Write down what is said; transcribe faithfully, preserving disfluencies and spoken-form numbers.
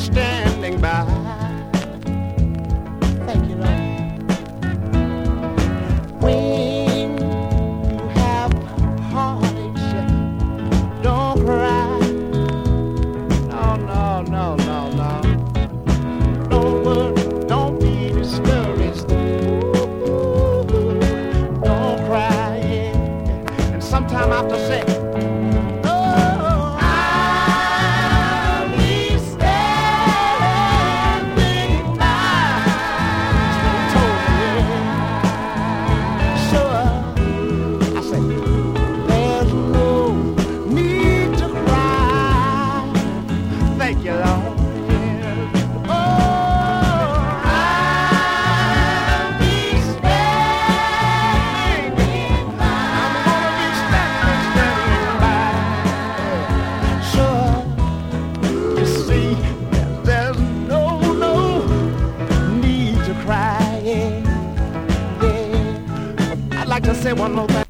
standing by. Thank you, Lord. When you have heartaches, don't cry. No, no, no, no, no. Don't worry, don't be discouraged. Ooh, don't cry, yeah. And sometime I have to say, say one more thing.